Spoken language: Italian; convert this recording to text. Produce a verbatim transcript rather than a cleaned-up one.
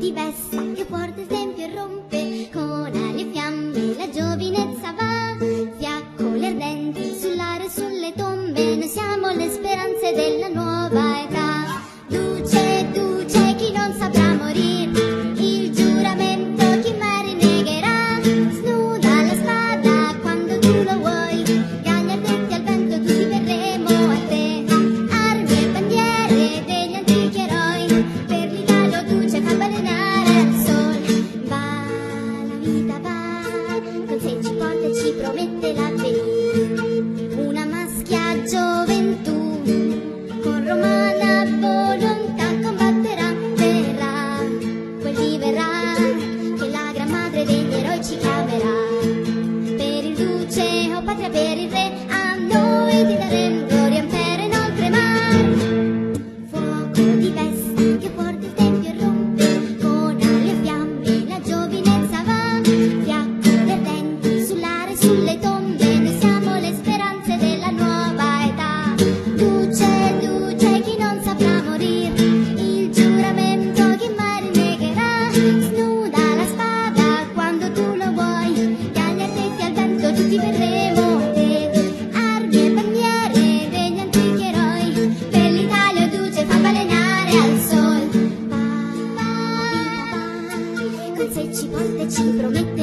di Vesta che porta il tempio e rompe con ali e fiamme, la giovinezza va, fiaccole ardenti sull'aria e sulle tombe, noi siamo le speranze della nuova età. Duce, duce, chi non saprà morire, il giuramento chi mai rinnegherà, snuda la spada quando tu lo vuoi, gagli ardenti al vento tutti verremo a te, armi e bandiere degli antichi eroi, per l'Italia duce fa balenare al sole, va la vita va, con sé ci porta e ci promette l'avvenire, una maschia gioventù, con romana volontà combatterà, verrà, quel dì verrà, che la gran madre degli eroi ci chiamerà, per il duce o patria per il re, a noi ti daremo gloria impero in oltremar. Fuoco di Vesta che porta il tempio e rompe, con ali e fiamme la giovinezza va, fiaccole ardenti sull'aria e sulle tombe, noi siamo le speranze della nuova età. Duce, duce, chi non saprà morire, il giuramento chi mai rinnegherà, snuda la spada quando tu lo vuoi, gagli ardenti al vento tutti verremo a te, armi e bandiere degli antichi eroi, per l'Italia duce fa balenare al sol, va, va, va, con sé ci porta e ci promette